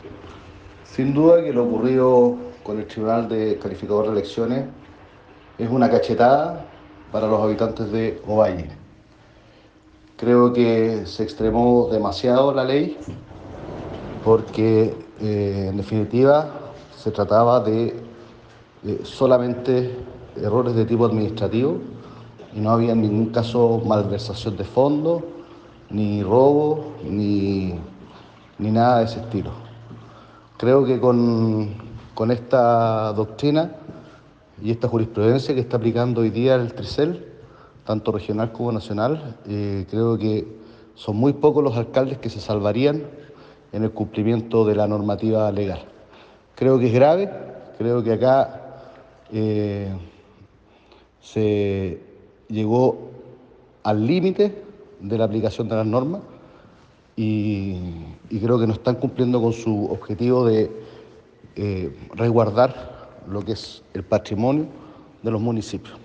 Sin duda que lo ocurrido con el Tribunal de Calificador de Elecciones es una cachetada para los habitantes de Ovalle. Creo que se extremó demasiado la ley porque en definitiva se trataba de solamente errores de tipo administrativo y no había en ningún caso malversación de fondos, ni robo, ni nada de ese estilo. Creo que con esta doctrina y esta jurisprudencia que está aplicando hoy día el TRICEL, tanto regional como nacional, creo que son muy pocos los alcaldes que se salvarían en el cumplimiento de la normativa legal. Creo que es grave, creo que acá se llegó al límite de la aplicación de las normas y, y creo que no están cumpliendo con su objetivo de resguardar lo que es el patrimonio de los municipios.